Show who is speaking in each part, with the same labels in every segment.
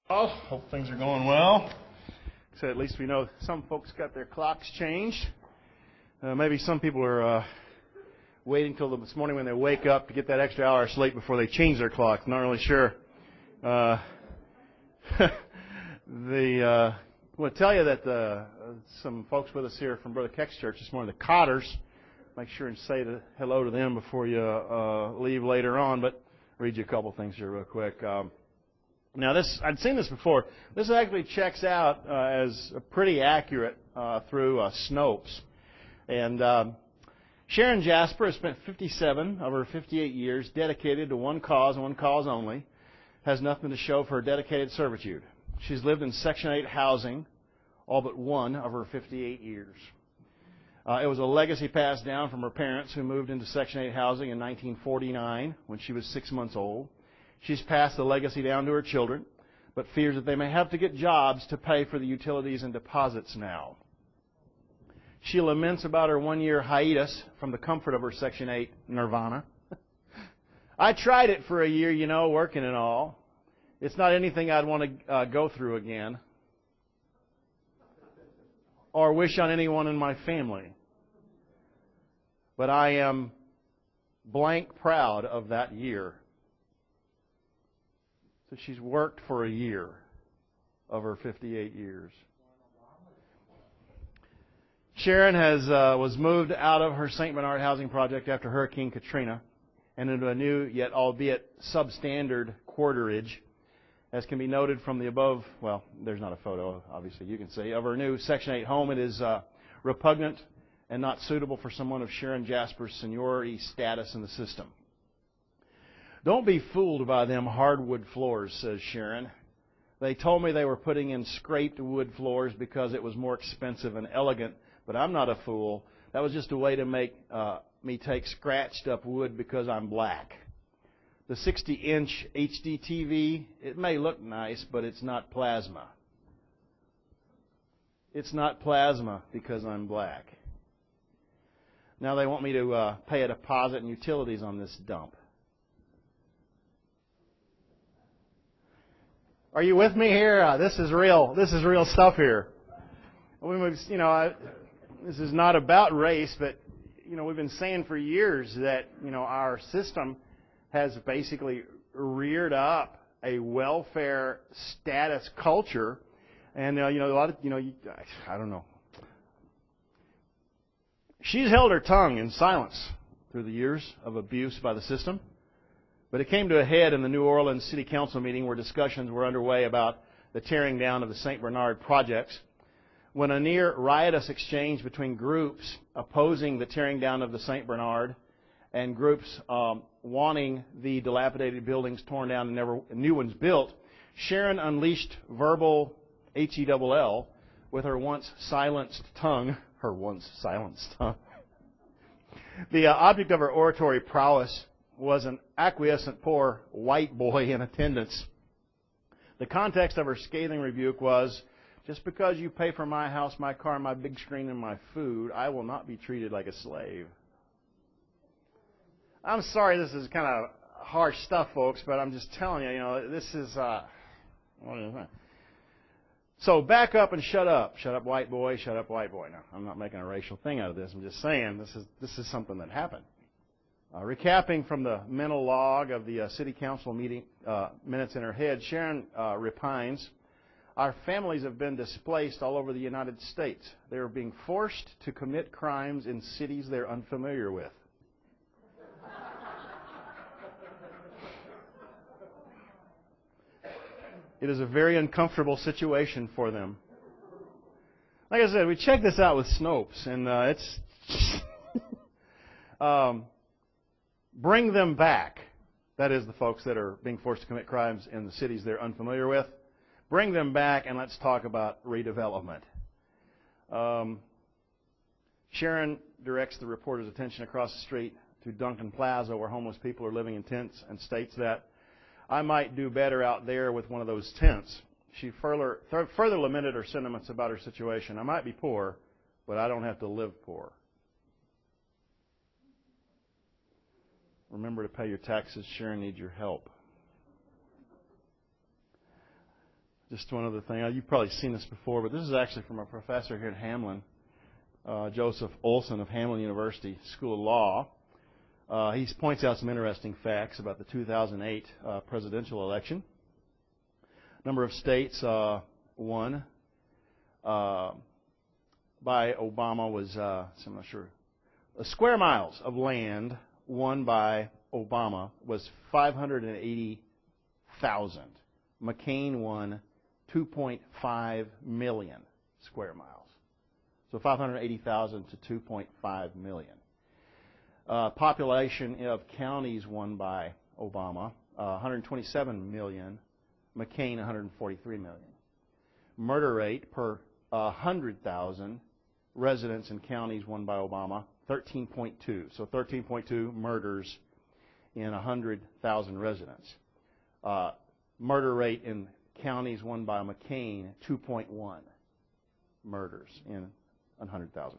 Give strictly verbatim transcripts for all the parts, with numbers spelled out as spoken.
Speaker 1: Oh, hope things are going well. So at least we know some folks got their clocks changed. Uh, maybe some people are uh, waiting till this morning when they wake up to get that extra hour of sleep before they change their clock. Not really sure. Uh, the uh, I want to tell you that uh, some folks with us here from Brother Keck's church this morning, the Cotters. Make sure and say the, hello to them before you uh, leave later on. But I'll read you a couple things here real quick. Um, Now, this I'd seen this before. This actually checks out uh, as pretty accurate uh, through uh, Snopes. And um, Sharon Jasper has spent fifty-seven of her fifty-eight years dedicated to one cause and one cause only. Has nothing to show for her dedicated servitude. She's lived in Section eight housing all but one of her fifty-eight years. Uh, it was a legacy passed down from her parents who moved into Section eight housing in nineteen forty-nine when she was six months old. She's passed the legacy down to her children, but fears that they may have to get jobs to pay for the utilities and deposits now. She laments about her one-year hiatus from the comfort of her Section eight nirvana. I tried it for a year, you know, working and all. It's not anything I'd want to uh, go through again or wish on anyone in my family. But I am blank proud of that year. So she's worked for a year of her fifty-eight years. Sharon has uh, was moved out of her Saint Bernard housing project after Hurricane Katrina and into a new, yet albeit substandard quarterage, as can be noted from the above. Well, there's not a photo, obviously you can see, of her new Section eight home. It is uh, repugnant and not suitable for someone of Sharon Jasper's seniority status in the system. Don't be fooled by them hardwood floors, says Sharon. They told me they were putting in scraped wood floors because it was more expensive and elegant, but I'm not a fool. That was just a way to make uh, me take scratched up wood because I'm black. The sixty inch H D T V, it may look nice, but it's not plasma. It's not plasma because I'm black. Now they want me to uh, pay a deposit and utilities on this dump. Are you with me here? Uh, this is real. This is real stuff here. We, you know, I, this is not about race, but you know, we've been saying for years that you know our system has basically reared up a welfare status culture, and uh, you know, a lot of you know, you, I don't know. She's held her tongue in silence through the years of abuse by the system. But it came to a head in the New Orleans City Council meeting where discussions were underway about the tearing down of the Saint Bernard projects, when a near riotous exchange between groups opposing the tearing down of the Saint Bernard and groups um, wanting the dilapidated buildings torn down and never new ones built, Sharon unleashed verbal H E L L with her once silenced tongue, her once silenced tongue. The uh, object of her oratory prowess was an acquiescent poor white boy in attendance. The context of her scathing rebuke was, just because you pay for my house, my car, my big screen, and my food, I will not be treated like a slave. I'm sorry this is kind of harsh stuff, folks, but I'm just telling you, you know, this is, uh, what is that? So back up and shut up. Shut up, white boy. Shut up, white boy. Now, I'm not making a racial thing out of this. I'm just saying this is this is something that happened. Uh, recapping from the mental log of the uh, city council meeting uh, minutes in her head, Sharon uh, repines, our families have been displaced all over the United States. They are being forced to commit crimes in cities they're unfamiliar with. It is a very uncomfortable situation for them. Like I said, we checked this out with Snopes, and uh, it's... um, Bring them back. That is the folks that are being forced to commit crimes in the cities they're unfamiliar with. Bring them back and let's talk about redevelopment. Um, Sharon directs the reporter's attention across the street to Duncan Plaza where homeless people are living in tents and states that I might do better out there with one of those tents. She further, further lamented her sentiments about her situation. I might be poor, but I don't have to live poor. Remember to pay your taxes. Sharon needs your help. Just one other thing. You've probably seen this before, but this is actually from a professor here at Hamlin, uh, Joseph Olson of Hamlin University School of Law. Uh, he points out some interesting facts about the two thousand eight uh, presidential election. Number of states uh, won uh, by Obama was, uh, so I'm not sure, uh, square miles of land won by Obama was five hundred eighty thousand. McCain won two point five million square miles. So five hundred eighty thousand to two point five million. Uh, population of counties won by Obama, uh, one hundred twenty-seven million. McCain, one hundred forty-three million. Murder rate per uh, one hundred thousand residents in counties won by Obama, thirteen point two. So thirteen point two murders in one hundred thousand residents. Uh, murder rate in counties won by McCain, two point one murders in one hundred thousand.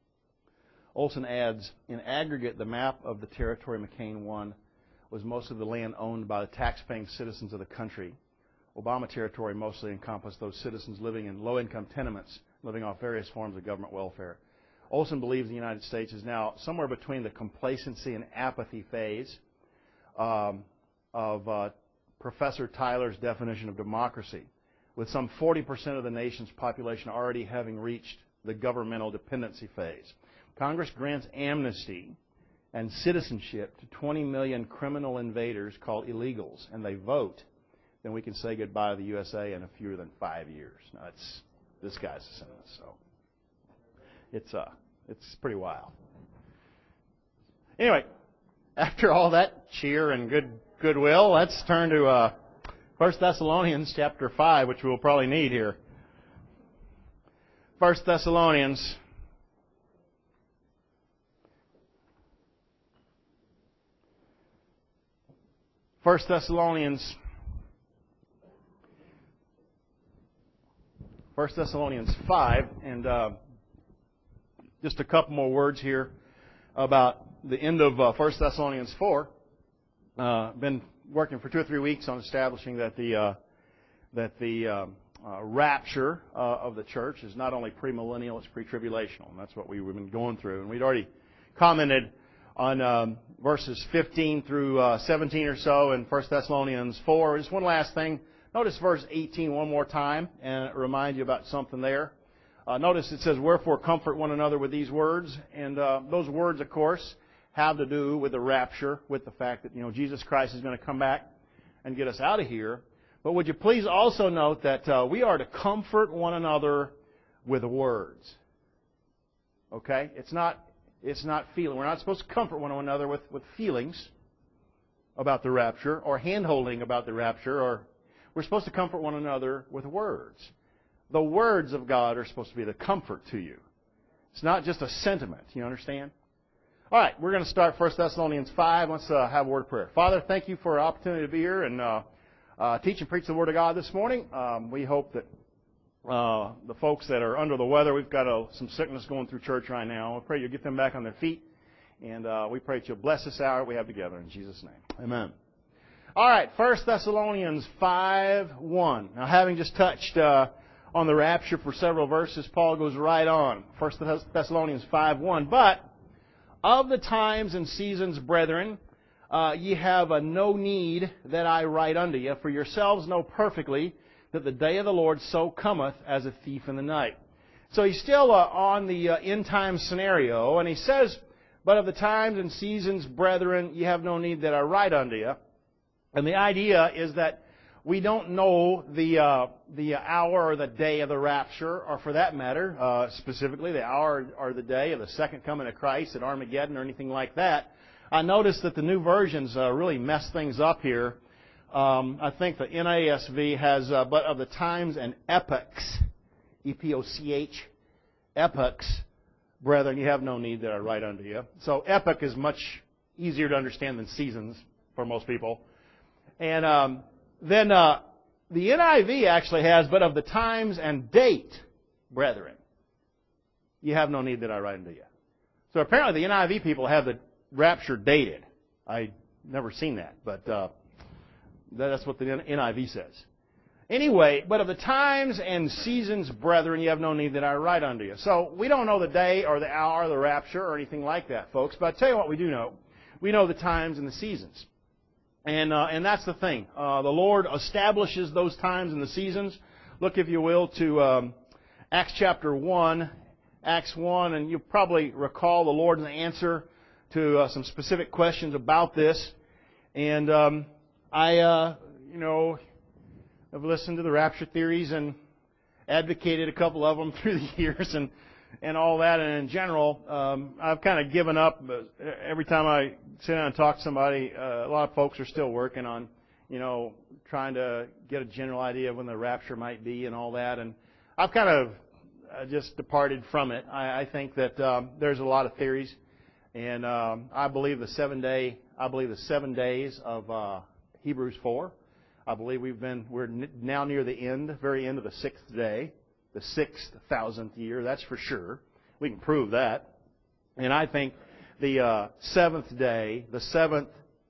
Speaker 1: Olson adds, in aggregate, the map of the territory McCain won was most of the land owned by the tax-paying citizens of the country. Obama territory mostly encompassed those citizens living in low-income tenements, living off various forms of government welfare. Olson believes the United States is now somewhere between the complacency and apathy phase um, of uh, Professor Tyler's definition of democracy, with some forty percent of the nation's population already having reached the governmental dependency phase. Congress grants amnesty and citizenship to twenty million criminal invaders called illegals, and they vote, then we can say goodbye to the U S A in a fewer than five years. Now, it's, this guy's saying this, so it's, uh, it's pretty wild. Anyway, after all that cheer and good goodwill, let's turn to uh, First Thessalonians chapter five, which we'll probably need here. First Thessalonians First Thessalonians First Thessalonians five, and uh, just a couple more words here about the end of uh, First Thessalonians four. Uh, been working for two or three weeks on establishing that the uh, that the uh, uh, rapture uh, of the church is not only premillennial, it's pre-tribulational, and that's what we've been going through. And we'd already commented on um, verses fifteen through uh, seventeen or so in First Thessalonians four. Just one last thing. Notice verse eighteen one more time and remind you about something there. Uh, notice it says, "Wherefore comfort one another with these words." And uh, those words, of course, have to do with the rapture, with the fact that, you know, Jesus Christ is going to come back and get us out of here. But would you please also note that uh, we are to comfort one another with words. Okay? It's not it's not feeling. We're not supposed to comfort one another with, with feelings about the rapture or hand-holding about the rapture, or we're supposed to comfort one another with words. The words of God are supposed to be the comfort to you. It's not just a sentiment. You understand? All right, we're going to start First Thessalonians five. Let's uh, have a word of prayer. Father, thank you for an opportunity to be here and uh, uh, teach and preach the Word of God this morning. Um, we hope that uh, the folks that are under the weather, we've got uh, some sickness going through church right now. We pray you'll get them back on their feet. And uh, we pray that you'll bless this hour we have together in Jesus' name. Amen. All right, First Thessalonians five one. Now, having just touched uh, on the rapture for several verses, Paul goes right on. First Thessalonians five one. But of the times and seasons, brethren, uh, ye have a no need that I write unto you, for yourselves know perfectly that the day of the Lord so cometh as a thief in the night. So he's still uh, on the uh, end time scenario, and he says, but of the times and seasons, brethren, ye have no need that I write unto you. And the idea is that we don't know the uh, the hour or the day of the rapture, or for that matter, uh, specifically the hour or the day of the second coming of Christ at Armageddon or anything like that. I noticed that the new versions uh, really mess things up here. Um, I think the N A S V has, uh, but of the times and epochs, E P O C H, epochs, brethren, you have no need that I write unto you. So epoch is much easier to understand than seasons for most people. And um, then uh, the N I V actually has, but of the times and date, brethren, you have no need that I write unto you. So apparently the N I V people have the rapture dated. I never seen that, but uh, that's what the N I V says. Anyway, but of the times and seasons, brethren, you have no need that I write unto you. So we don't know the day or the hour of the rapture or anything like that, folks. But I'll tell you what we do know. We know the times and the seasons. And uh, and that's the thing. Uh, the Lord establishes those times and the seasons. Look, if you will, to um, Acts chapter one. Acts one, and you'll probably recall the Lord's answer to uh, some specific questions about this. And um, I, uh, you know... I've listened to the rapture theories and advocated a couple of them through the years and, and all that. And in general, um, I've kind of given up. But every time I sit down and talk to somebody, uh, a lot of folks are still working on, you know, trying to get a general idea of when the rapture might be and all that. And I've kind of uh, just departed from it. I, I think that um, there's a lot of theories, and um, I believe the seven day, I believe the seven days of uh, Hebrews four. I believe we've been, we're now near the end, very end of the sixth day, the sixth thousandth year, that's for sure. We can prove that. And I think the uh, seventh day, the seventh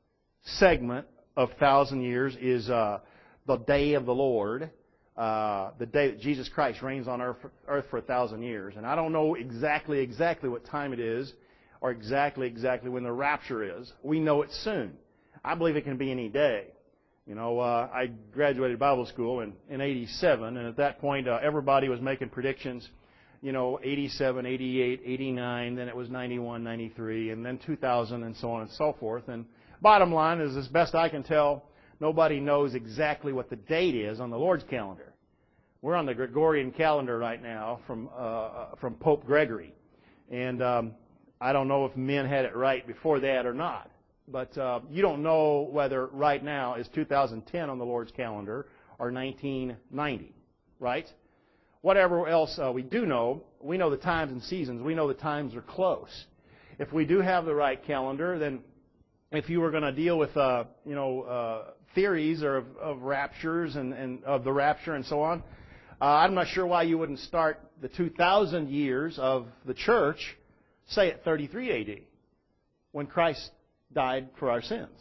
Speaker 1: segment of thousand years is uh, the day of the Lord, uh, the day that Jesus Christ reigns on earth, earth for a thousand years. And I don't know exactly, exactly what time it is or exactly, exactly when the rapture is. We know it soon. I believe it can be any day. You know, uh, I graduated Bible school in, in eighty-seven, and at that point, uh, everybody was making predictions, you know, eighty-seven, eighty-eight, eighty-nine, then it was ninety-one, ninety-three, and then two thousand, and so on and so forth. And bottom line is, as best I can tell, nobody knows exactly what the date is on the Lord's calendar. We're on the Gregorian calendar right now from uh, from Pope Gregory, and um, I don't know if men had it right before that or not. But uh, you don't know whether right now is two thousand ten on the Lord's calendar or nineteen ninety, right? Whatever else uh, we do know, we know the times and seasons. We know the times are close. If we do have the right calendar, then if you were going to deal with, uh, you know, uh, theories or of, of raptures and, and of the rapture and so on, uh, I'm not sure why you wouldn't start the two thousand years of the church, say at thirty-three A D, when Christ died for our sins.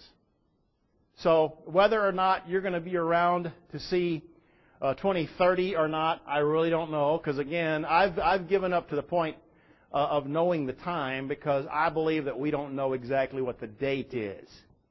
Speaker 1: So whether or not you're going to be around to see uh, twenty thirty or not, I really don't know. Because again, I've I've given up to the point uh, of knowing the time, because I believe that we don't know exactly what the date is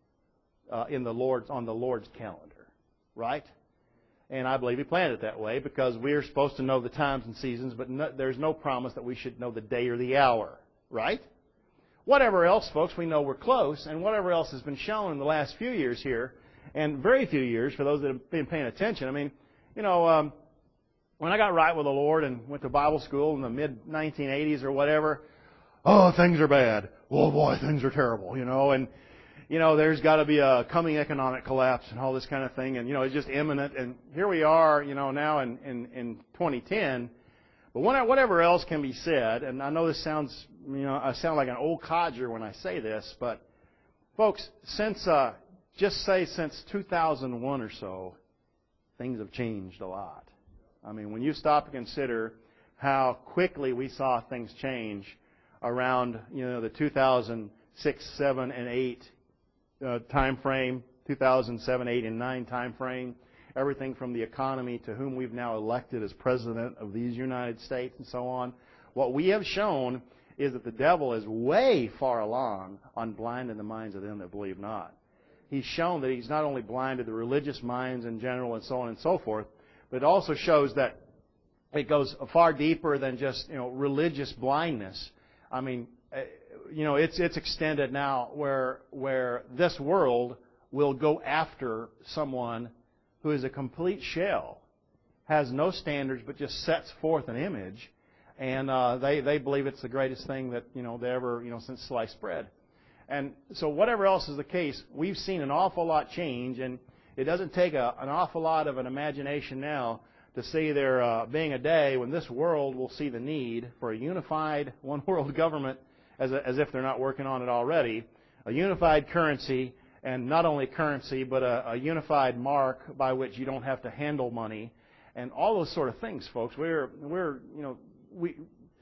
Speaker 1: uh, in the Lord's on the Lord's calendar, right? And I believe He planned it that way because we are supposed to know the times and seasons, but no, there's no promise that we should know the day or the hour, right? Whatever else, folks, we know we're close, and whatever else has been shown in the last few years here, and very few years for those that have been paying attention. I mean, you know, um, when I got right with the Lord and went to Bible school in the mid nineteen eighties or whatever, oh, things are bad. Oh, boy, things are terrible, you know, and, you know, there's got to be a coming economic collapse and all this kind of thing, and, you know, it's just imminent, and here we are, you know, now in, in, in twenty ten. But whatever else can be said, and I know this sounds, you know, I sound like an old codger when I say this, but folks, since, uh, just say since two thousand one or so, things have changed a lot. I mean, when you stop to consider how quickly we saw things change around, you know, the two thousand six, seven, and eight uh, time frame, two thousand seven, eight, and nine time frame, everything from the economy to whom we've now elected as president of these United States and so on. What we have shown is that the devil is way far along on blinding the minds of them that believe not. He's shown that he's not only blinded the religious minds in general and so on and so forth, but it also shows that it goes far deeper than just, you know, religious blindness. I mean, you know, it's it's extended now where where this world will go after someone who is a complete shell, has no standards, but just sets forth an image, and uh, they they believe it's the greatest thing that, you know, they ever, you know, since sliced bread. And so whatever else is the case, we've seen an awful lot change, and it doesn't take a, an awful lot of an imagination now to see there uh, being a day when this world will see the need for a unified one-world government, as, a, as if they're not working on it already, a unified currency. And not only currency, but a, a unified mark by which you don't have to handle money, and all those sort of things, folks. We're we're you know we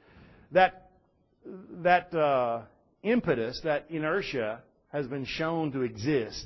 Speaker 1: that that uh, impetus, that inertia has been shown to exist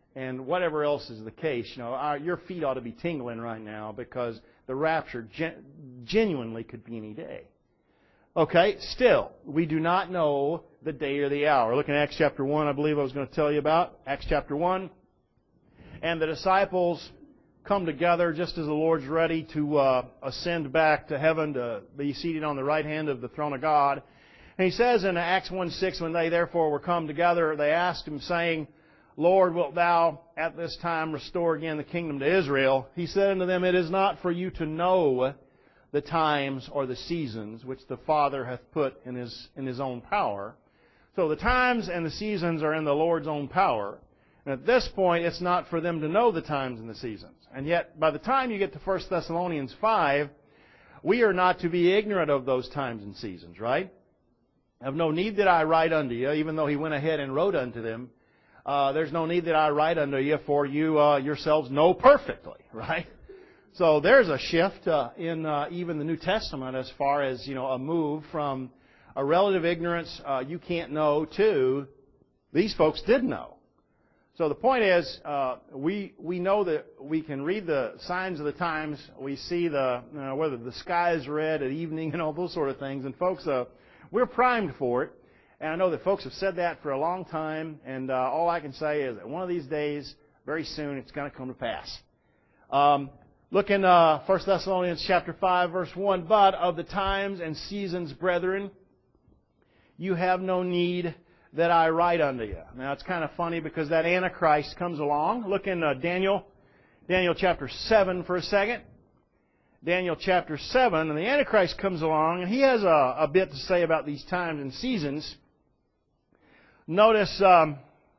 Speaker 1: and whatever else is the case, you know, our, your feet ought to be tingling right now because the rapture gen- genuinely could be any day. Okay, still, we do not know the day or the hour. Look in Acts chapter one, I believe I was going to tell you about. Acts chapter one. And the disciples come together just as the Lord's ready to uh, ascend back to heaven to be seated on the right hand of the throne of God. And he says in Acts one six, when they therefore were come together, they asked him, saying, Lord, wilt thou at this time restore again the kingdom to Israel? He said unto them, it is not for you to know the times or the seasons which the Father hath put in His in His own power. So the times and the seasons are in the Lord's own power. And at this point, it's not for them to know the times and the seasons. And yet, by the time you get to First Thessalonians five, we are not to be ignorant of those times and seasons, right? Have no need that I write unto you, even though he went ahead and wrote unto them. Uh, there's no need that I write unto you, for you uh, yourselves know perfectly, right? So there's a shift uh, in uh, even the New Testament as far as, you know, a move from a relative ignorance, uh, you can't know, to these folks did know. So the point is, uh, we we know that we can read the signs of the times. We see the you know, whether the sky is red at evening and all those sort of things. And folks, uh, we're primed for it. And I know that folks have said that for a long time. And uh, all I can say is that one of these days, very soon, it's going to come to pass. Um, look in uh, First Thessalonians chapter five, verse one. But of the times and seasons, brethren, you have no need that I write unto you. Now, it's kind of funny because that Antichrist comes along. Look in uh, Daniel, Daniel chapter seven for a second. Daniel chapter seven, and the Antichrist comes along, and he has a, a bit to say about these times and seasons. Notice um,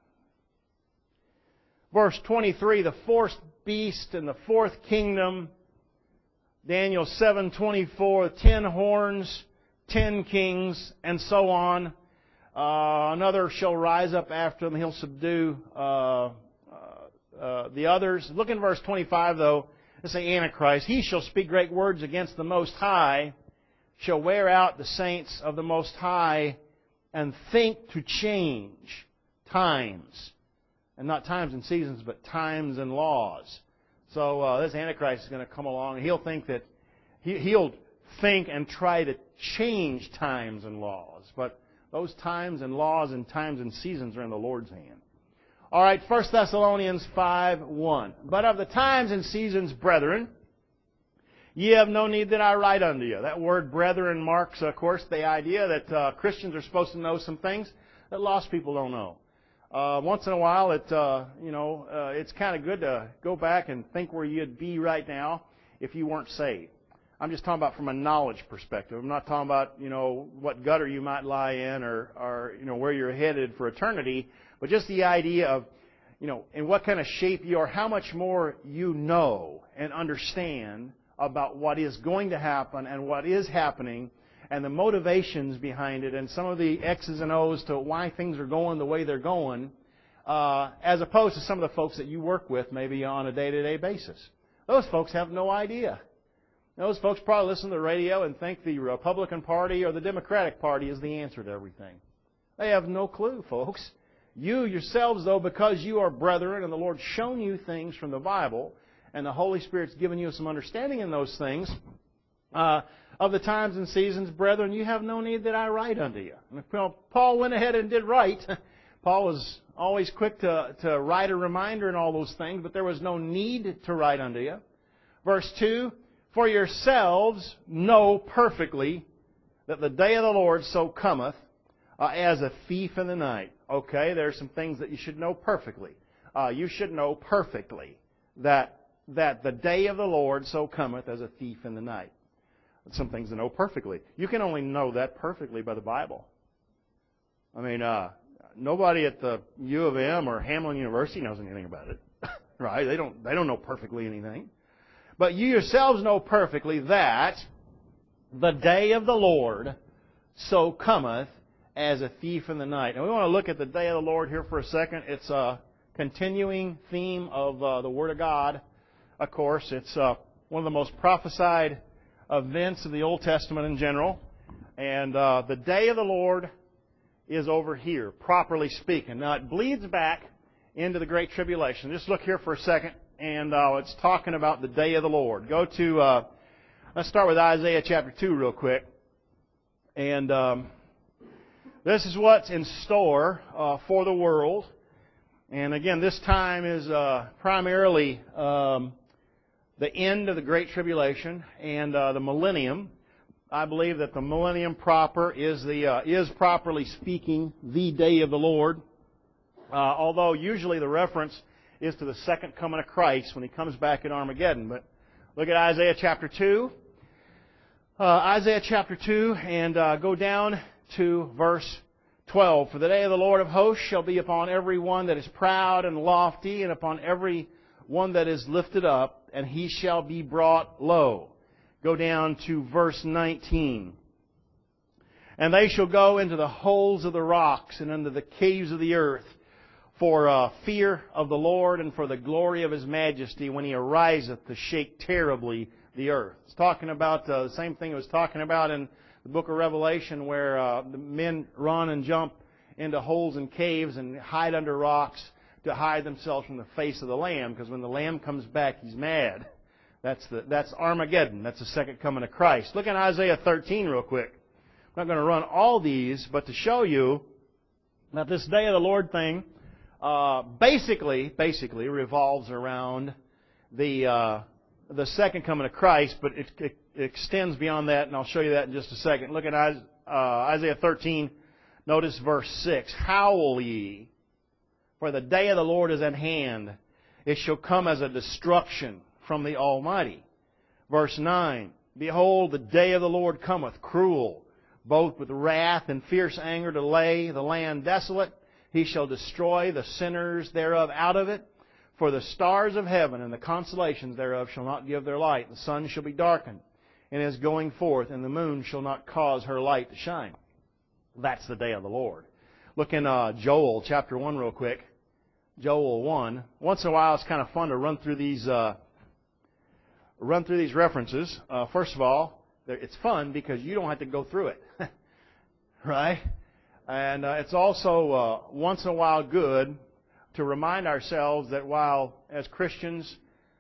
Speaker 1: verse twenty-three, the fourth beast and the fourth kingdom. Daniel seven twenty-four, ten horns, ten kings, and so on. Uh, another shall rise up after them. He'll subdue uh, uh, uh, the others. Look in verse twenty-five, though. Let's say Antichrist. He shall speak great words against the Most High, shall wear out the saints of the Most High, and think to change times. And not times and seasons, but times and laws. So uh, this Antichrist is going to come along, and he'll think that he, he'll think and try to change times and laws. But those times and laws and times and seasons are in the Lord's hand. All right, First Thessalonians five one. But of the times and seasons, brethren, ye have no need that I write unto you. That word brethren marks, of course, the idea that uh, Christians are supposed to know some things that lost people don't know. Uh, once in a while, it uh, you know, uh, it's kind of good to go back and think where you'd be right now if you weren't saved. I'm just talking about from a knowledge perspective. I'm not talking about, you know, what gutter you might lie in or, or, you know, where you're headed for eternity, but just the idea of, you know, in what kind of shape you are, how much more you know and understand about what is going to happen and what is happening and the motivations behind it and some of the X's and O's to why things are going the way they're going, uh, as opposed to some of the folks that you work with maybe on a day-to-day basis. Those folks have no idea. Those folks probably listen to the radio and think the Republican Party or the Democratic Party is the answer to everything. They have no clue, folks. You yourselves, though, because you are brethren and the Lord's shown you things from the Bible and the Holy Spirit's given you some understanding in those things, uh, of the times and seasons, brethren, you have no need that I write unto you. And Paul went ahead and did right. Paul was always quick to, to write a reminder and all those things, but there was no need to write unto you. Verse two, for yourselves know perfectly that the day of the Lord so cometh uh, as a thief in the night. Okay, there are some things that you should know perfectly. Uh, you should know perfectly that that the day of the Lord so cometh as a thief in the night. Some things to know perfectly. You can only know that perfectly by the Bible. I mean, uh, nobody at the U of M or Hamline University knows anything about it, right? They don't. They don't know perfectly anything. But you yourselves know perfectly that the day of the Lord so cometh as a thief in the night. And we want to look at the day of the Lord here for a second. It's a continuing theme of uh, the Word of God. Of course, it's uh, one of the most prophesied events of the Old Testament in general. And uh, the day of the Lord is over here, properly speaking. Now, it bleeds back into the Great Tribulation. Just look here for a second, and uh, it's talking about the day of the Lord. Go to, uh, let's start with Isaiah chapter two real quick. And um, this is what's in store uh, for the world. And again, this time is uh, primarily um, the end of the Great Tribulation and uh, the millennium. I believe that the millennium proper is the uh, is properly speaking the day of the Lord. Uh, although usually the reference is to the second coming of Christ when He comes back in Armageddon. But look at Isaiah chapter two. Uh, Isaiah chapter two, and uh, go down to verse twelve. For the day of the Lord of hosts shall be upon every one that is proud and lofty, and upon every one that is lifted up, and he shall be brought low. Go down to verse nineteen. And they shall go into the holes of the rocks and into the caves of the earth, for uh, fear of the Lord and for the glory of His majesty, when He ariseth to shake terribly the earth. It's talking about uh, the same thing it was talking about in the book of Revelation, where uh, the men run and jump into holes and caves and hide under rocks to hide themselves from the face of the Lamb, because when the Lamb comes back, He's mad. That's the that's Armageddon. That's the second coming of Christ. Look at Isaiah thirteen real quick. I'm not going to run all these, but to show you that this day of the Lord thing uh, basically basically revolves around the uh, the second coming of Christ, but it, it, it extends beyond that, and I'll show you that in just a second. Look at uh, Isaiah thirteen. Notice verse six. Howl ye, for the day of the Lord is at hand. It shall come as a destruction from the Almighty. Verse nine. Behold, the day of the Lord cometh, cruel, both with wrath and fierce anger, to lay the land desolate. He shall destroy the sinners thereof out of it. For the stars of heaven and the constellations thereof shall not give their light. The sun shall be darkened in his going forth, and the moon shall not cause her light to shine. That's the day of the Lord. Look in uh, Joel chapter one real quick. Joel one. Once in a while, it's kind of fun to run through these uh, run through these references. Uh, first of all, it's fun because you don't have to go through it, right? And uh, it's also uh, once in a while good to remind ourselves that while, as Christians,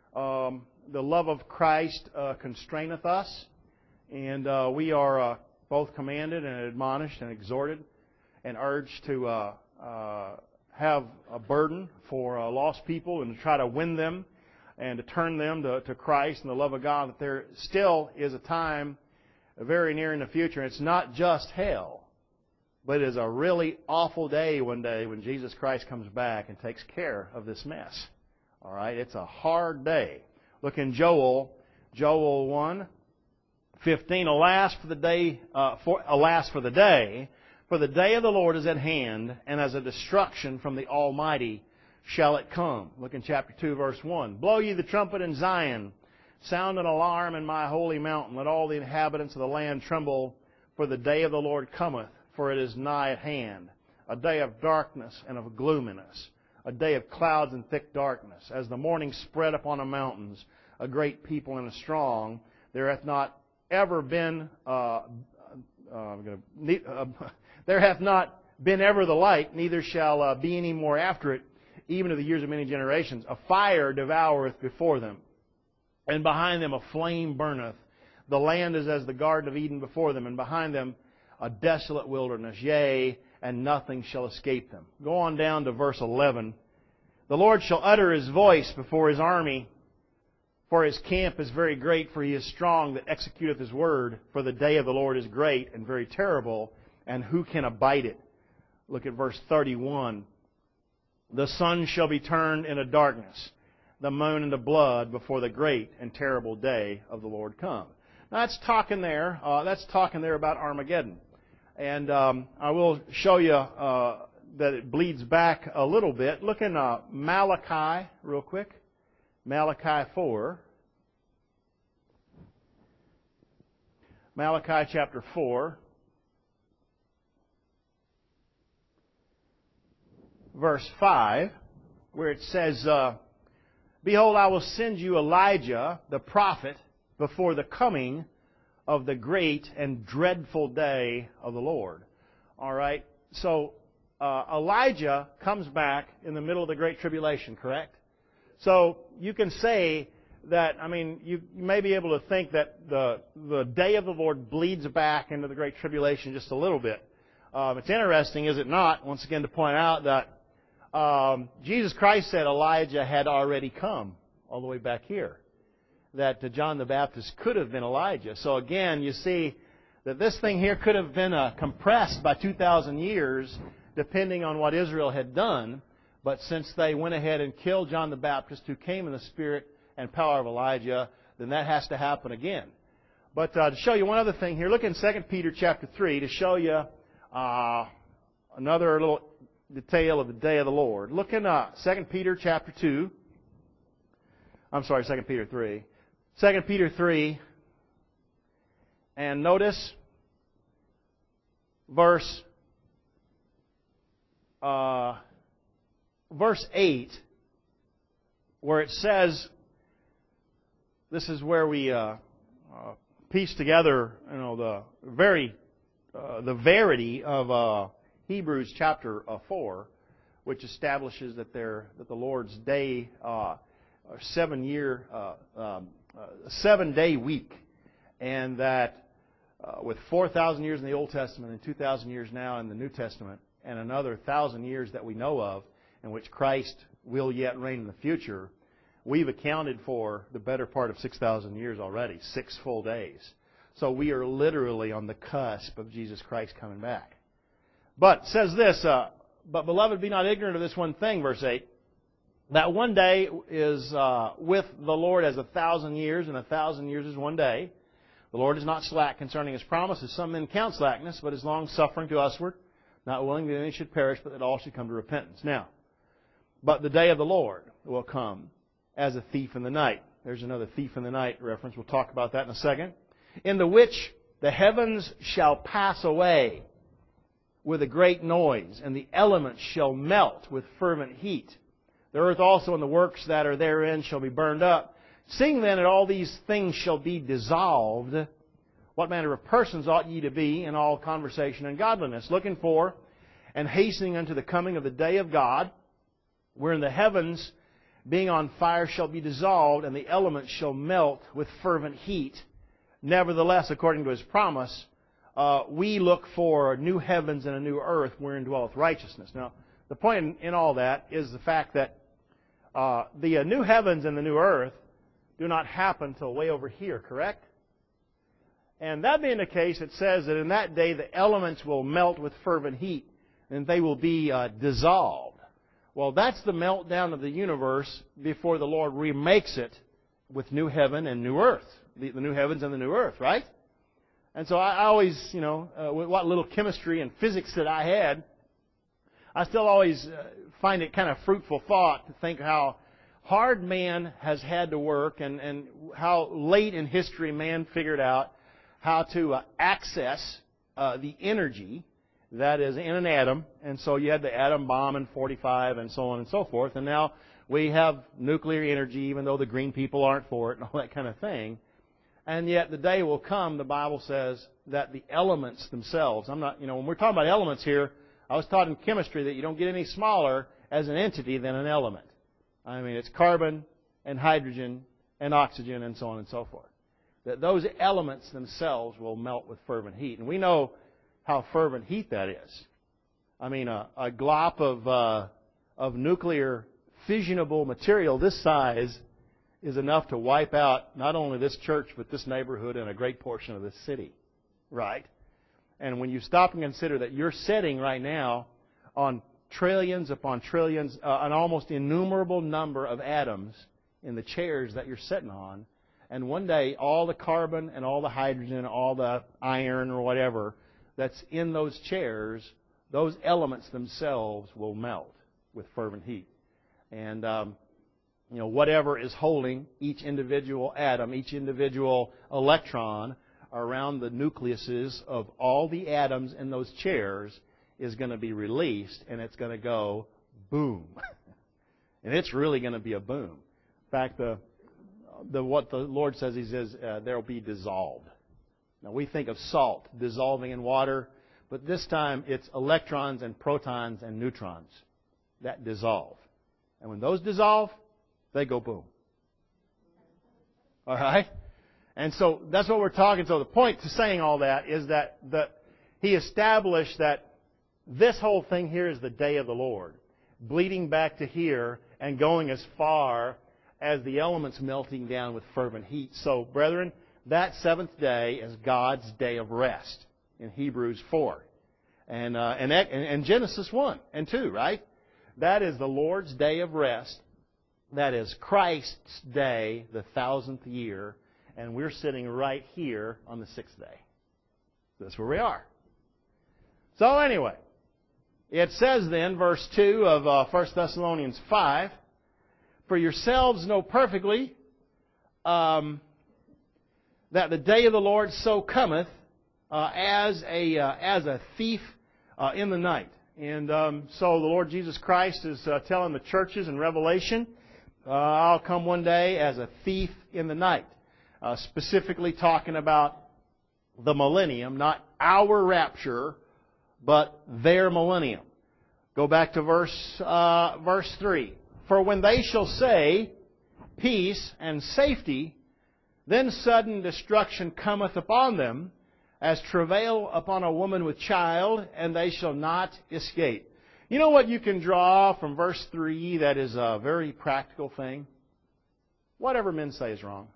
Speaker 1: um, the love of Christ uh, constraineth us, and uh, we are uh, both commanded and admonished and exhorted and urged to uh, uh, have a burden for uh, lost people and to try to win them and to turn them to, to Christ and the love of God, that there still is a time very near in the future. It's not just hell, but it is a really awful day one day when Jesus Christ comes back and takes care of this mess. All right? It's a hard day. Look in Joel, Joel one fifteen. Alas for the day, uh, for, alas for the day, for the day of the Lord is at hand, and as a destruction from the Almighty shall it come. Look in chapter two, verse one. Blow ye the trumpet in Zion, sound an alarm in my holy mountain. Let all the inhabitants of the land tremble, for the day of the Lord cometh. For it is nigh at hand, a day of darkness and of gloominess, a day of clouds and thick darkness. As the morning spread upon the mountains, a great people and a strong, there hath not ever been, uh, uh, I'm gonna, uh, there hath not been ever the like, neither shall uh, be any more after it, even of the years of many generations. A fire devoureth before them, and behind them a flame burneth. The land is as the Garden of Eden before them, and behind them a desolate wilderness, yea, and nothing shall escape them. Go on down to verse eleven. The Lord shall utter His voice before His army, for His camp is very great, for He is strong that executeth His word. For the day of the Lord is great and very terrible, and who can abide it? Look at verse thirty-one. The sun shall be turned into darkness, the moon into blood, before the great and terrible day of the Lord come. Now that's talking there. Uh, that's talking there about Armageddon. And um, I will show you uh, that it bleeds back a little bit. Look in uh, Malachi real quick. Malachi four. Malachi chapter four. Verse five, where it says, uh, Behold, I will send you Elijah, the prophet, before the coming of the great and dreadful day of the Lord. All right? So, uh, Elijah comes back in the middle of the Great Tribulation, correct? So you can say that, I mean, you, you may be able to think that the the day of the Lord bleeds back into the Great Tribulation just a little bit. Um, it's interesting, is it not, once again, to point out that um, Jesus Christ said Elijah had already come all the way back here. That uh, John the Baptist could have been Elijah. So again, you see that this thing here could have been uh, compressed by two thousand years, depending on what Israel had done. But since they went ahead and killed John the Baptist, who came in the spirit and power of Elijah, then that has to happen again. But uh, to show you one other thing here, look in Second Peter chapter three to show you uh, another little detail of the day of the Lord. Look in uh, Second Peter chapter two. I'm sorry, Second Peter three. Second Peter three, and notice verse uh, verse eight, where it says, this is where we uh, uh, piece together, you know, the very uh, the verity of uh, Hebrews chapter uh, four, which establishes that there that the Lord's day, uh, seven year, uh, um, uh, seven day week, and that uh, with four thousand years in the Old Testament and two thousand years now in the New Testament, and another thousand years that we know of, in which Christ will yet reign in the future, we've accounted for the better part of six thousand years already, six full days. So we are literally on the cusp of Jesus Christ coming back. But it says this, uh, but beloved, be not ignorant of this one thing, verse eight, that one day is uh, with the Lord as a thousand years, and a thousand years is one day. The Lord is not slack concerning His promises. Some men count slackness, but is long-suffering to usward, not willing that any should perish, but that all should come to repentance. Now, but the day of the Lord will come as a thief in the night. There's another thief in the night reference. We'll talk about that in a second. In the which the heavens shall pass away with a great noise, and the elements shall melt with fervent heat. The earth also and the works that are therein shall be burned up. Seeing then that all these things shall be dissolved, what manner of persons ought ye to be in all conversation and godliness, looking for and hastening unto the coming of the day of God, wherein the heavens, being on fire, shall be dissolved, and the elements shall melt with fervent heat. Nevertheless, according to His promise, uh, we look for new heavens and a new earth wherein dwelleth righteousness. Now, the point in, in all that is the fact that uh, the uh, new heavens and the new earth do not happen till way over here, correct? And that being the case, it says that in that day the elements will melt with fervent heat, and they will be uh, dissolved. Well, that's the meltdown of the universe before the Lord remakes it with new heaven and new earth. The, the new heavens and the new earth, right? And so I, I always, you know, uh, with what little chemistry and physics that I had, I still always uh, find it kind of fruitful thought to think how hard man has had to work, and, and how late in history man figured out how to uh, access uh, the energy that is in an atom. And so you had the atom bomb in forty-five and so on and so forth. And now we have nuclear energy, even though the green people aren't for it and all that kind of thing. And yet the day will come, the Bible says, that the elements themselves, I'm not, you know, when we're talking about elements here, I was taught in chemistry that you don't get any smaller as an entity than an element. I mean, it's carbon and hydrogen and oxygen and so on and so forth. That those elements themselves will melt with fervent heat. And we know how fervent heat that is. I mean, a, a glop of uh, of nuclear fissionable material this size is enough to wipe out not only this church, but this neighborhood and a great portion of this city. Right? And when you stop and consider that you're sitting right now on trillions upon trillions, uh, an almost innumerable number of atoms in the chairs that you're sitting on, and one day all the carbon and all the hydrogen, all the iron or whatever that's in those chairs, those elements themselves will melt with fervent heat. And, um, you know, whatever is holding each individual atom, each individual electron around the nucleuses of all the atoms in those chairs is going to be released, and it's going to go boom. And it's really going to be a boom. In fact, the, the what the Lord says, He says, uh, there will be dissolved. Now, we think of salt dissolving in water, But this time it's electrons and protons and neutrons that dissolve. And when those dissolve, they go boom. All right? And so that's what we're talking. So the point to saying all that is that the, he established that this whole thing here is the day of the Lord, bleeding back to here and going as far as the elements melting down with fervent heat. So, brethren, that seventh day is God's day of rest in Hebrews four. And, uh, and, and Genesis one and two, right? That is the Lord's day of rest. That is Christ's day, the thousandth year. And we're sitting right here on the sixth day. That's where we are. So anyway, it says then, verse two of uh, First Thessalonians five, for yourselves know perfectly um, that the day of the Lord so cometh uh, as a uh, as a thief uh, in the night. And um, so the Lord Jesus Christ is uh, telling the churches in Revelation, uh, I'll come one day as a thief in the night. Uh, specifically talking about the millennium, not our rapture, but their millennium. Go back to verse uh, verse three. For when they shall say, peace and safety, then sudden destruction cometh upon them, as travail upon a woman with child, and they shall not escape. You know what you can draw from verse three that is a very practical thing? Whatever men say is wrong.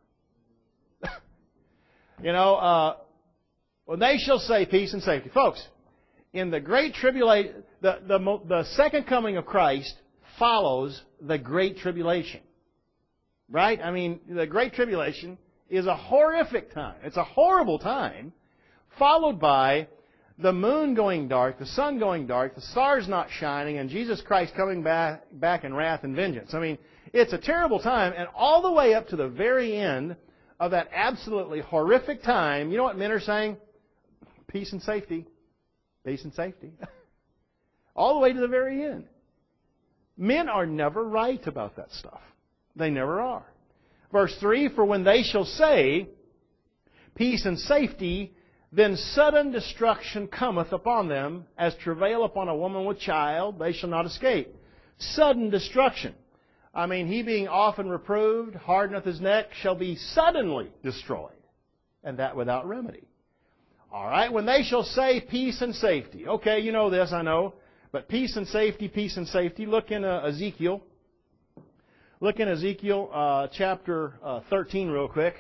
Speaker 1: You know, uh, when they shall say peace and safety. Folks, in the great tribulation, the, the, the second coming of Christ follows the great tribulation. Right? I mean, the great tribulation is a horrific time. It's a horrible time, followed by the moon going dark, the sun going dark, the stars not shining, and Jesus Christ coming back, back in wrath and vengeance. I mean, it's a terrible time, and all the way up to the very end of that absolutely horrific time, you know what men are saying? Peace and safety. Peace and safety. All the way to the very end. Men are never right about that stuff. They never are. Verse three, for when they shall say, peace and safety, then sudden destruction cometh upon them, as travail upon a woman with child, they shall not escape. Sudden destruction. I mean, he being often reproved, hardeneth his neck, shall be suddenly destroyed, and that without remedy. All right, when they shall say peace and safety. Okay, you know this, I know. But peace and safety, peace and safety. Look in uh, Ezekiel. Look in Ezekiel uh, chapter uh, thirteen real quick.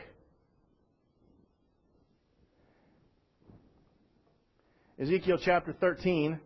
Speaker 1: Ezekiel chapter thirteen.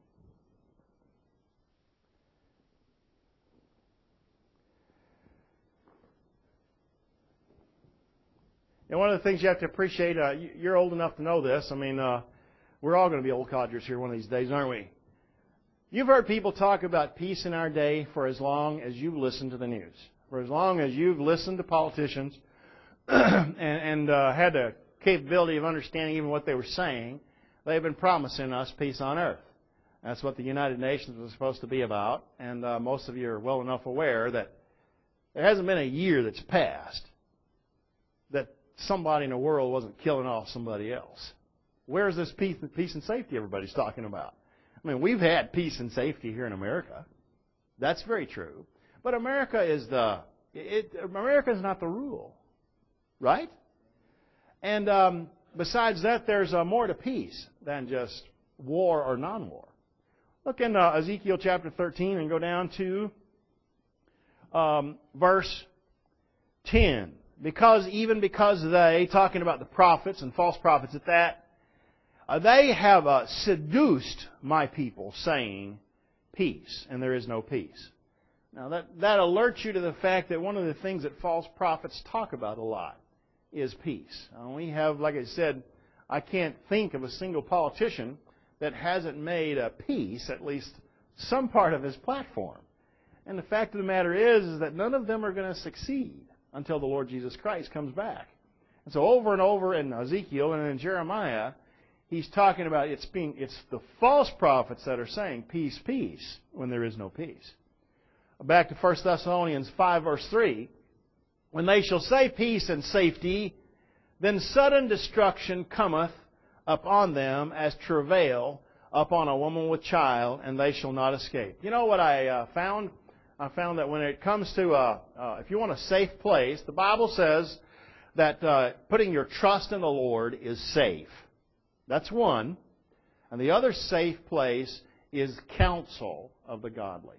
Speaker 1: And one of the things you have to appreciate, uh, you're old enough to know this. I mean, uh, we're all going to be old codgers here one of these days, aren't we? You've heard people talk about peace in our day for as long as you've listened to the news. For as long as you've listened to politicians and, and uh, had the capability of understanding even what they were saying, they've been promising us peace on earth. That's what the United Nations was supposed to be about. And uh, most of you are well enough aware that there hasn't been a year that's passed that somebody in the world wasn't killing off somebody else. Where's this peace, peace and safety everybody's talking about? I mean, we've had peace and safety here in America. That's very true. But America is the it, America is not the rule, right? And um, besides that, there's uh, more to peace than just war or non-war. Look in uh, Ezekiel chapter thirteen and go down to um, verse ten. Because, even because they, talking about the prophets and false prophets at that, uh, they have uh, seduced my people, saying, peace, and there is no peace. Now, that, that alerts you to the fact that one of the things that false prophets talk about a lot is peace. Uh, we have, like I said, I can't think of a single politician that hasn't made a peace, at least some part of his platform. And the fact of the matter is, is that none of them are going to succeed until the Lord Jesus Christ comes back. And so over and over in Ezekiel and in Jeremiah, he's talking about it's being it's the false prophets that are saying peace, peace, when there is no peace. Back to First Thessalonians five, verse three. When they shall say peace and safety, then sudden destruction cometh upon them as travail upon a woman with child, and they shall not escape. You know what I uh, found? I found that when it comes to, uh, uh, if you want a safe place, the Bible says that uh, putting your trust in the Lord is safe. That's one. And the other safe place is counsel of the godly.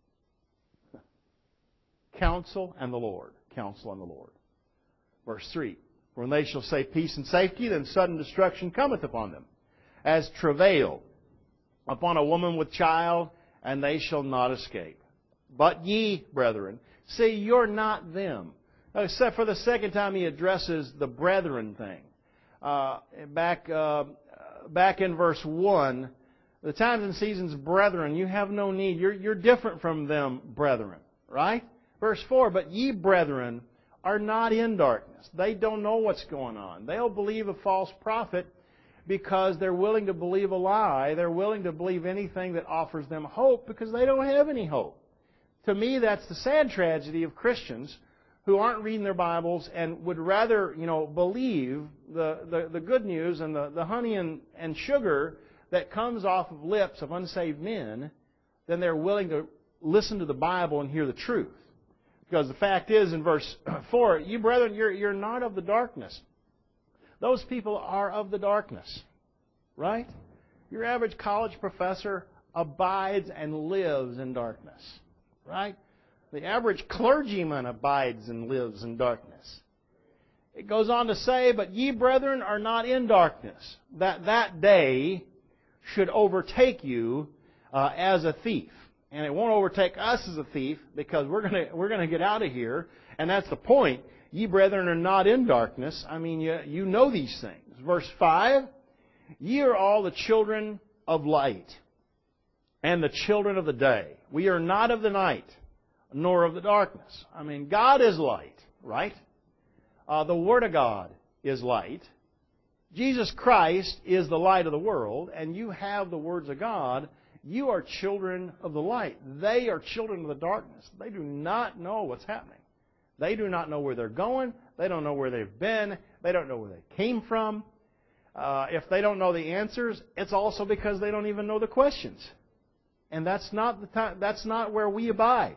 Speaker 1: Counsel and the Lord. Counsel and the Lord. Verse three. When they shall say peace and safety, then sudden destruction cometh upon them, as travail upon a woman with child, and they shall not escape. But ye, brethren, see, you're not them. Except for the second time he addresses the brethren thing. Uh, back, uh, back in verse one, the times and seasons, brethren, you have no need. You're, you're different from them, brethren. Right? Verse four, but ye, brethren, are not in darkness. They don't know what's going on. They'll believe a false prophet because they're willing to believe a lie. They're willing to believe anything that offers them hope because they don't have any hope. To me, that's the sad tragedy of Christians who aren't reading their Bibles and would rather, you know, believe the, the, the good news and the, the honey and, and sugar that comes off of lips of unsaved men than they're willing to listen to the Bible and hear the truth. Because the fact is, in verse four, you brethren, you're, you're not of the darkness. Those people are of the darkness. Right? Your average college professor abides and lives in darkness. Right? The average clergyman abides and lives in darkness. It goes on to say, but ye, brethren, are not in darkness, that that day should overtake you uh, as a thief. And it won't overtake us as a thief because we're going to we're going to get out of here. And that's the point. Ye, brethren, are not in darkness. I mean, you, you know these things. Verse five, ye are all the children of light and the children of the day. We are not of the night, nor of the darkness. I mean, God is light, right? Uh, the Word of God is light. Jesus Christ is the light of the world, and you have the words of God. You are children of the light. They are children of the darkness. They do not know what's happening. They do not know where they're going. They don't know where they've been. They don't know where they came from. Uh, if they don't know the answers, it's also because they don't even know the questions. And that's not the time, that's not where we abide.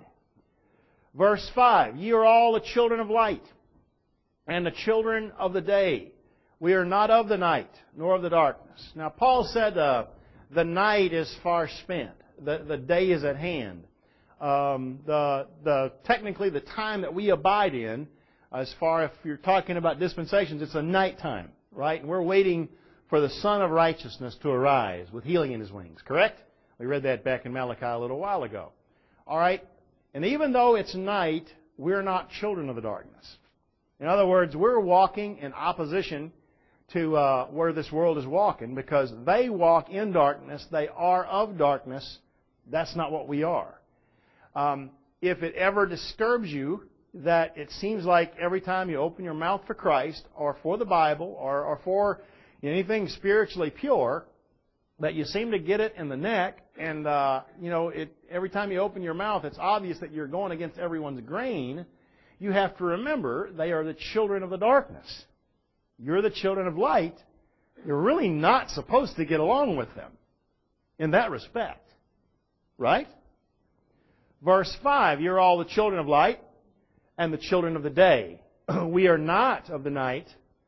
Speaker 1: Verse five, ye are all the children of light and the children of the day. We are not of the night, nor of the darkness. Now, Paul said uh, the night is far spent. The, the day is at hand. Um, the, the, technically, the time that we abide in, as far if you're talking about dispensations, it's a nighttime, right? And we're waiting for the Son of Righteousness to arise with healing in His wings, correct? We read that back in Malachi a little while ago. All right? And even though it's night, we're not children of the darkness. In other words, we're walking in opposition to uh, where this world is walking because they walk in darkness. They are of darkness. That's not what we are. Um, if it ever disturbs you that it seems like every time you open your mouth for Christ or for the Bible or, or for anything spiritually pure, that you seem to get it in the neck, and uh, you know, it, every time you open your mouth, it's obvious that you're going against everyone's grain. You have to remember they are the children of the darkness. You're the children of light. You're really not supposed to get along with them in that respect, right? Verse five, you're all the children of light and the children of the day. We are not of the night,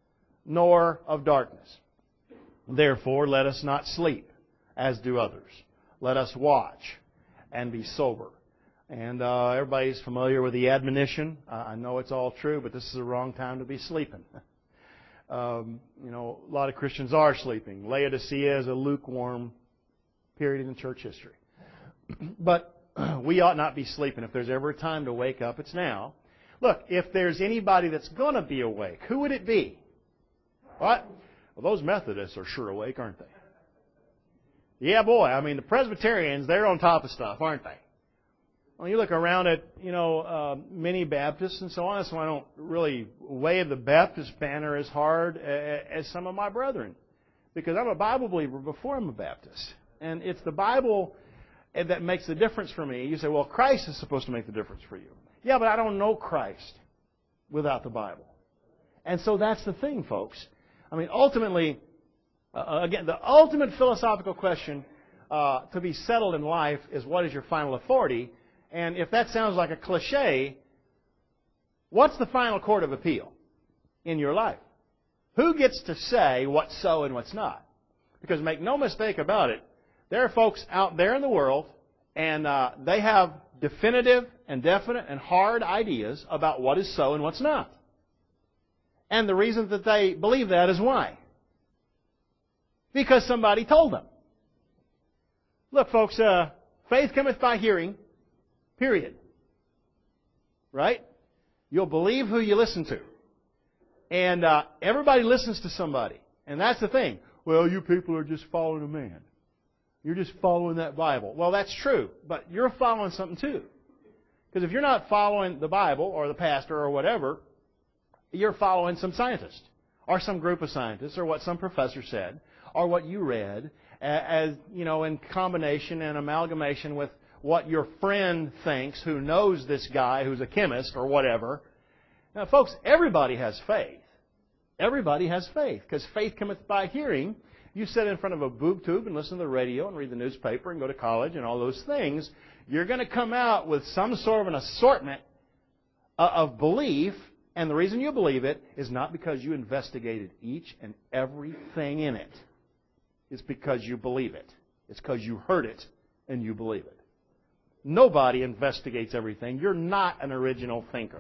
Speaker 1: nor of darkness. Therefore, let us not sleep, as do others. Let us watch and be sober. And uh, everybody's familiar with the admonition. Uh, I know it's all true, but this is the wrong time to be sleeping. um, you know, a lot of Christians are sleeping. Laodicea is a lukewarm period in church history. But we ought not be sleeping. If there's ever a time to wake up, it's now. Look, if there's anybody that's going to be awake, who would it be? What? Well, those Methodists are sure awake, aren't they? Yeah, boy. I mean, the Presbyterians, they're on top of stuff, aren't they? Well, you look around at, you know, uh, many Baptists and so on. That's why I don't really wave the Baptist banner as hard as some of my brethren. Because I'm a Bible believer before I'm a Baptist. And it's the Bible that makes the difference for me. You say, well, Christ is supposed to make the difference for you. Yeah, but I don't know Christ without the Bible. And so that's the thing, folks. I mean, ultimately, Uh, again, the ultimate philosophical question uh, to be settled in life is, what is your final authority? And if that sounds like a cliche, what's the final court of appeal in your life? Who gets to say what's so and what's not? Because make no mistake about it, there are folks out there in the world, and uh, they have definitive and definite and hard ideas about what is so and what's not. And the reason that they believe that is why? Because somebody told them. Look, folks, uh, faith cometh by hearing, period. Right? You'll believe who you listen to. And uh, everybody listens to somebody. And that's the thing. Well, you people are just following a man. You're just following that Bible. Well, that's true. But you're following something too. Because if you're not following the Bible or the pastor or whatever, you're following some scientist or some group of scientists or what some professor said or what you read as, you know, in combination and amalgamation with what your friend thinks who knows this guy who's a chemist or whatever. Now, folks, everybody has faith. Everybody has faith because faith cometh by hearing. You sit in front of a boob tube and listen to the radio and read the newspaper and go to college and all those things. You're going to come out with some sort of an assortment of belief. And the reason you believe it is not because you investigated each and everything in it. It's because you believe it. It's because you heard it and you believe it. Nobody investigates everything. You're not an original thinker.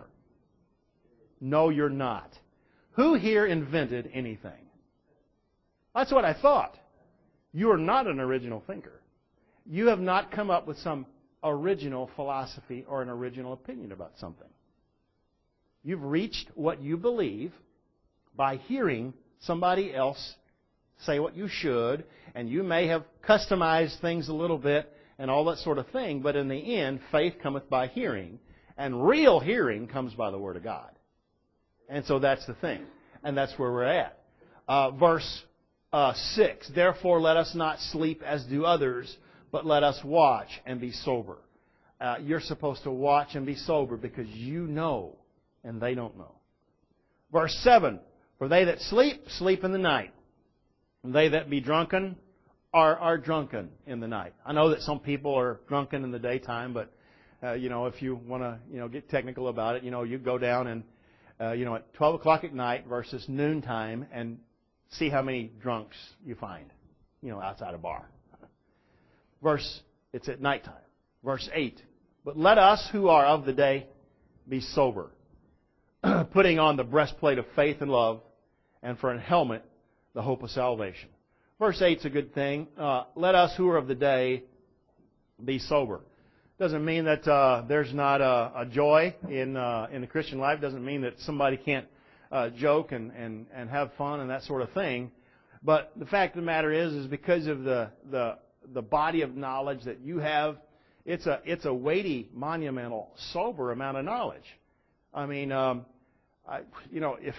Speaker 1: No, you're not. Who here invented anything? That's what I thought. You are not an original thinker. You have not come up with some original philosophy or an original opinion about something. You've reached what you believe by hearing somebody else say what you should, and you may have customized things a little bit and all that sort of thing, but in the end, faith cometh by hearing, and real hearing comes by the Word of God. And so that's the thing, and that's where we're at. Uh, verse uh, six, therefore let us not sleep as do others, but let us watch and be sober. Uh, you're supposed to watch and be sober because you know and they don't know. Verse seven, for they that sleep, sleep in the night. And they that be drunken are, are drunken in the night. I know that some people are drunken in the daytime, but, uh, you know, if you want to, you know, get technical about it, you know, you go down and, uh, you know, at twelve o'clock at night versus noontime and see how many drunks you find, you know, outside a bar. Verse, it's at nighttime. Verse eight, but let us who are of the day be sober, putting on the breastplate of faith and love, and for a helmet, the hope of salvation. Verse eight is a good thing. Uh, let us who are of the day be sober. Doesn't mean that uh, there's not a, a joy in uh, in the Christian life. Doesn't mean that somebody can't uh, joke and, and, and have fun and that sort of thing. But the fact of the matter is, is because of the the the body of knowledge that you have, it's a it's a weighty, monumental, sober amount of knowledge. I mean, um, I, you know, if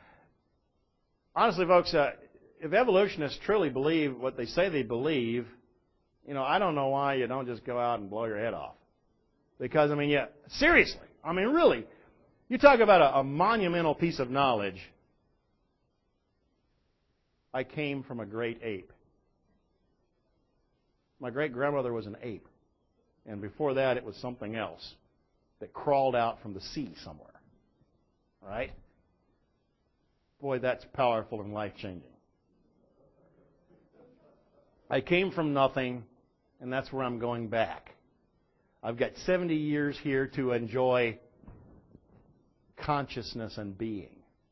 Speaker 1: honestly, folks, uh, if evolutionists truly believe what they say they believe, you know, I don't know why you don't just go out and blow your head off. Because, I mean, yeah, seriously, I mean, really, you talk about a, a monumental piece of knowledge. I came from a great ape. My great-grandmother was an ape. And before that, it was something else that crawled out from the sea somewhere. All right? Boy, that's powerful and life-changing. I came from nothing, and that's where I'm going back. I've got seventy years here to enjoy consciousness and being.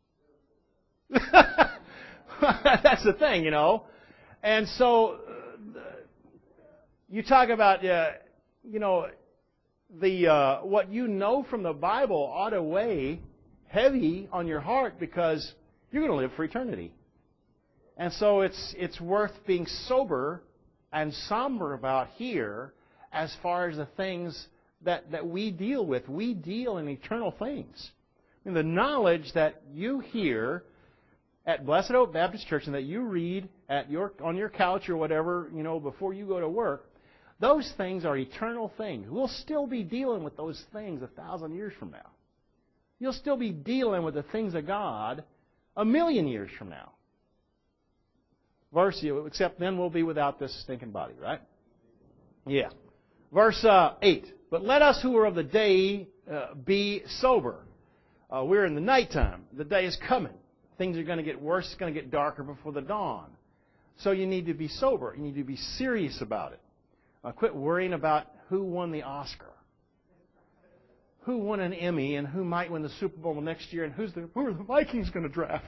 Speaker 1: That's the thing, you know. And so, uh, you talk about, uh, you know, the uh, what you know from the Bible ought to weigh heavy on your heart because you're going to live for eternity. And so it's it's worth being sober and somber about here as far as the things that, that we deal with. We deal in eternal things. I mean, the knowledge that you hear at Blessed Hope Baptist Church and that you read at your on your couch or whatever, you know, before you go to work, those things are eternal things. We'll still be dealing with those things a thousand years from now. You'll still be dealing with the things of God a million years from now. Verse, except then we'll be without this stinking body, right? Yeah. Verse uh, eight. But let us who are of the day uh, be sober. Uh, we're in the nighttime. The day is coming. Things are going to get worse. It's going to get darker before the dawn. So you need to be sober. You need to be serious about it. Uh, quit worrying about who won the Oscar, who won an Emmy, and who might win the Super Bowl next year, and who's the, who are the Vikings going to draft.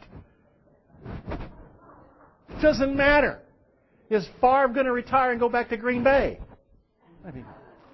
Speaker 1: It doesn't matter. Is Favre going to retire and go back to Green Bay? I mean,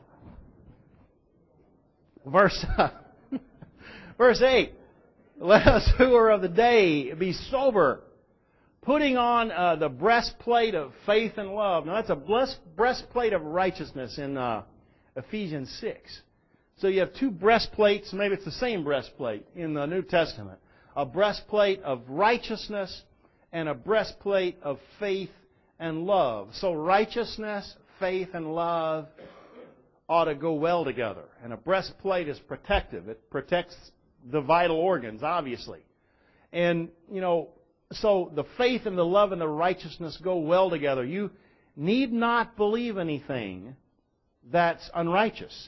Speaker 1: verse uh, verse eight. Let us who are of the day be sober, putting on uh, the breastplate of faith and love. Now that's a blessed breastplate of righteousness in uh, Ephesians six. So you have two breastplates, maybe it's the same breastplate in the New Testament. A breastplate of righteousness and a breastplate of faith and love. So righteousness, faith, and love ought to go well together. And a breastplate is protective. It protects the vital organs, obviously. And, you know, so the faith and the love and the righteousness go well together. You need not believe anything that's unrighteous.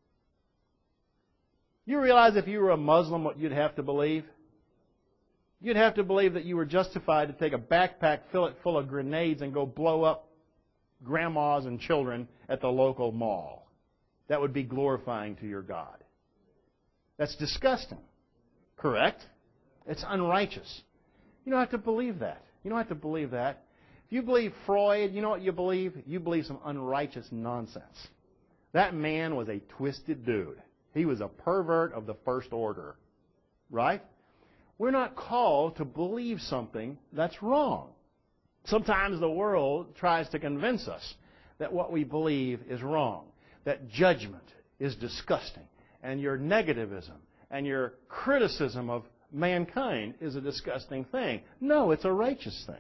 Speaker 1: You realize if you were a Muslim what you'd have to believe? You'd have to believe that you were justified to take a backpack, fill it full of grenades, and go blow up grandmas and children at the local mall. That would be glorifying to your God. That's disgusting. Correct? It's unrighteous. You don't have to believe that. You don't have to believe that. If you believe Freud, you know what you believe? You believe some unrighteous nonsense. That man was a twisted dude. He was a pervert of the first order. Right? We're not called to believe something that's wrong. Sometimes the world tries to convince us that what we believe is wrong, that judgment is disgusting, and your negativism and your criticism of mankind is a disgusting thing. No, it's a righteous thing.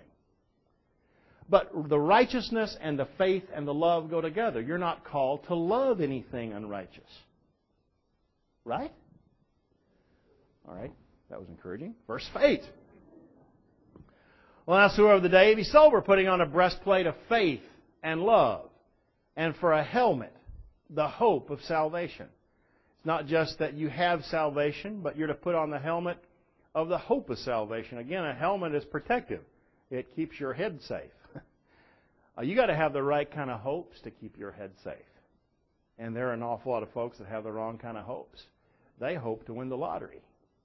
Speaker 1: But the righteousness and the faith and the love go together. You're not called to love anything unrighteous. Right? All right. That was encouraging. Verse eight. Well, now, who of the day be sober, putting on a breastplate of faith and love, and for a helmet, the hope of salvation. It's not just that you have salvation, but you're to put on the helmet of the hope of salvation. Again, a helmet is protective. It keeps your head safe. You got to have the right kind of hopes to keep your head safe. And there are an awful lot of folks that have the wrong kind of hopes. They hope to win the lottery.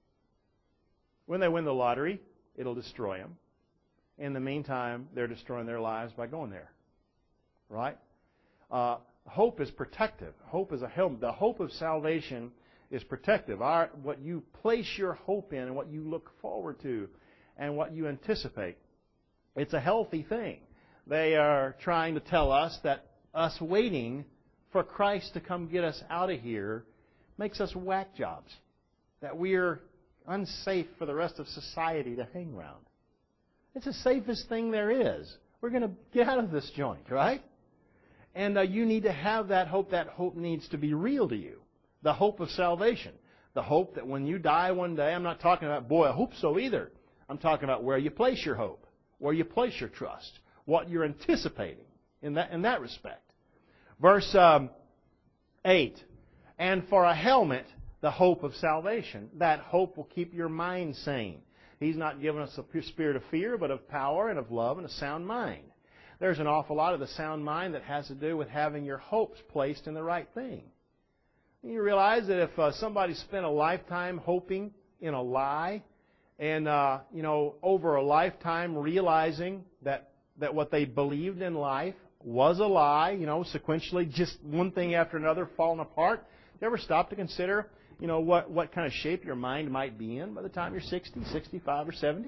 Speaker 1: When they win the lottery, it'll destroy them. In the meantime, they're destroying their lives by going there. Right? Uh, hope is protective. Hope is a helmet. The hope of salvation is protective. Our, what you place your hope in and what you look forward to and what you anticipate. It's a healthy thing. They are trying to tell us that us waiting for Christ to come get us out of here makes us whack jobs. That we're unsafe for the rest of society to hang around. It's the safest thing there is. We're going to get out of this joint, right? And uh, you need to have that hope. That hope needs to be real to you. The hope of salvation. The hope that when you die one day, I'm not talking about, boy, I hope so either. I'm talking about where you place your hope, where you place your trust, what you're anticipating in that, in that respect. Verse um, eight. And for a helmet, the hope of salvation. That hope will keep your mind sane. He's not given us a spirit of fear, but of power and of love and a sound mind. There's an awful lot of the sound mind that has to do with having your hopes placed in the right thing. You realize that if uh, somebody spent a lifetime hoping in a lie, and uh, you know, over a lifetime realizing that that what they believed in life was a lie, you know, sequentially just one thing after another falling apart, you ever stop to consider, you know, what, what kind of shape your mind might be in by the time you're sixty, sixty-five, or seventy?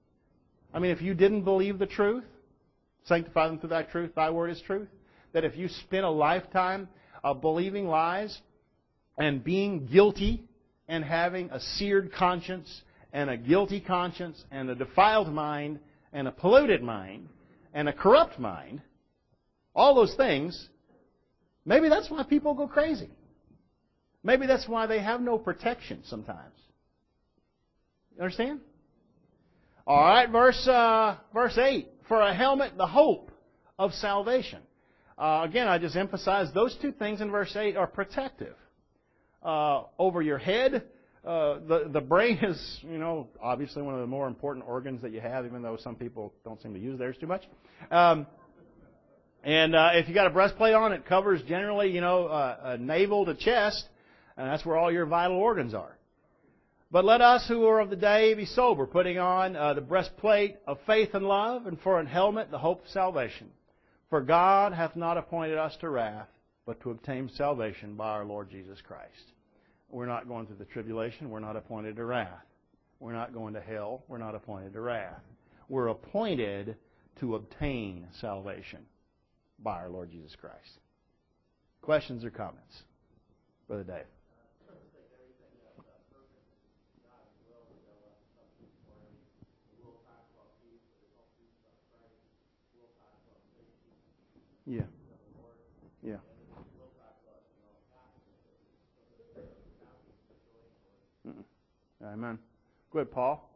Speaker 1: I mean, if you didn't believe the truth, sanctify them through thy truth, thy word is truth, that if you spent a lifetime of believing lies and being guilty and having a seared conscience and a guilty conscience and a defiled mind and a polluted mind and a corrupt mind, all those things, maybe that's why people go crazy. Maybe that's why they have no protection sometimes. You understand? All right, verse uh, verse eight. for a helmet, the hope of salvation. Uh, again, I just emphasize those two things in verse eight are protective. Uh, over your head, uh, the, the brain is, you know, obviously one of the more important organs that you have, even though some people don't seem to use theirs too much. Um, and uh, if you got a breastplate on, it covers generally, you know, uh, uh, navel to chest, and that's where all your vital organs are. But let us who are of the day be sober, putting on uh, the breastplate of faith and love, and for an helmet the hope of salvation. For God hath not appointed us to wrath, but to obtain salvation by our Lord Jesus Christ. We're not going through the tribulation. We're not appointed to wrath. We're not going to hell. We're not appointed to wrath. We're appointed to obtain salvation by our Lord Jesus Christ. Questions or comments? Brother Dave. Yeah. Yeah. Mm-mm. Amen. Go ahead, Paul.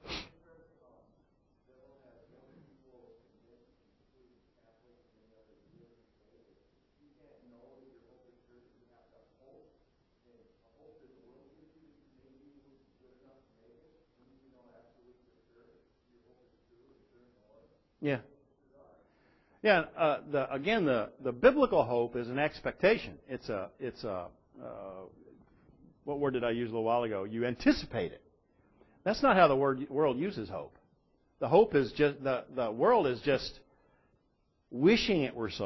Speaker 1: Yeah. Yeah. Uh, the, again, the, the biblical hope is an expectation. It's a it's a uh, what word did I use a little while ago? You anticipate it. That's not how the word, world uses hope. The hope is just the the world is just wishing it were so.